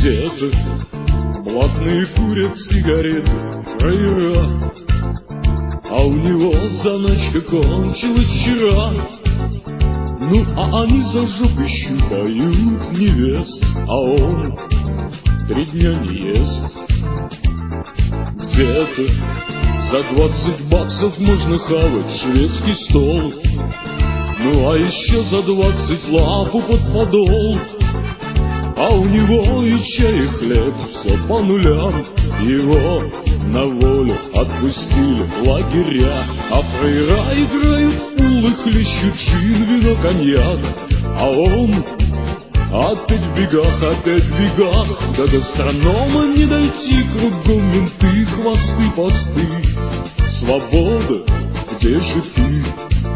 Где-то блатные курят сигареты, фраера, а у него заначка кончилась вчера. Ну, а они за жопы щупают невест, а он 3 дня не ест. Где-то за 20 баксов можно хавать шведский стол, ну а еще за 20 лапу под подол. А у него и чай, и хлеб, все по нулям. Его на волю отпустили в лагеря, а фраера играют в пул и хлещут джин, вино, коньяк. А он опять в бегах, до гастронома не дойти, кругом менты, хвосты, посты. Свобода, где же ты?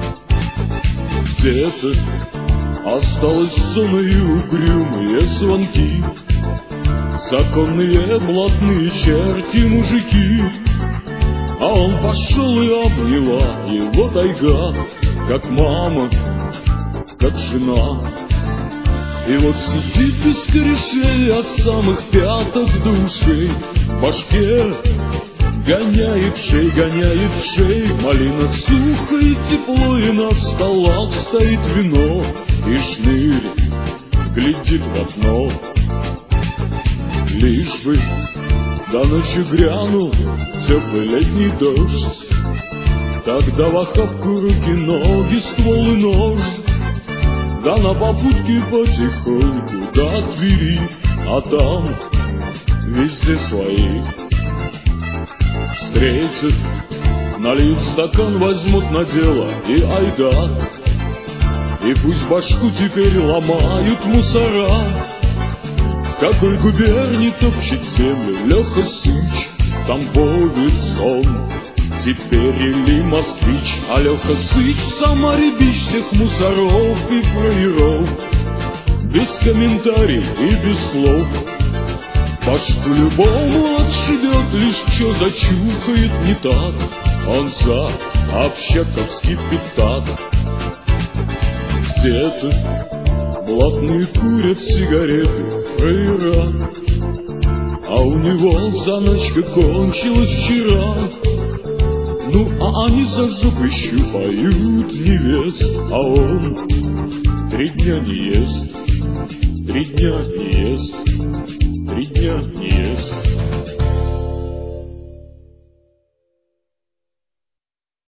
Где-то осталась зона и угрюмые звонки, законные блатные черти мужики. А он пошел и обняла его тайга, как мама, как жена. И вот сидит без корешей от самых пяток до ушей, в башке гоняет шей, малина сухо и тепло, и на столах стоит вино, и шнырь глядит в окно. Лишь бы до ночи грянул теплый летний дождь, тогда в охапку руки, ноги, ствол и нож, да на попутке потихоньку до Твери, а там везде свои. Встретят, нальют стакан, возьмут на дело и айда. И пусть башку теперь ломают мусора. В какой губернии топчет землю Леха Сыч, Тамбовец он теперь или москвич. А Леха Сыч в Самаре бич всех мусоров и фраеров, без комментариев и без слов. Башку любому отшибет, лишь чё зачухает не так. Он за общаковский пятак. Где-то блатные курят сигареты, фраера, а у него заначка кончилась вчера. Ну, а они за жопы щупают невест, а он 3 дня не ест, 3 дня не ест, 3 дня не ест.